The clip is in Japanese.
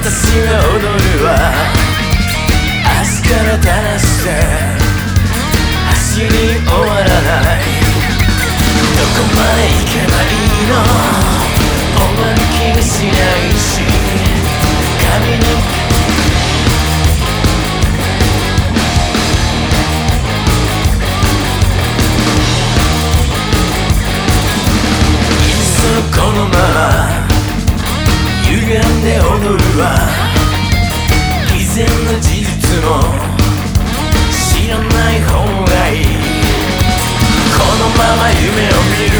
私は踊るわ。明日から垂らして走り終わらない。どこまで行けばいいの、終わる気がしないし、髪のこのまま歪んで踊るわ。以前の事実も知らない方がいい。このまま夢を見る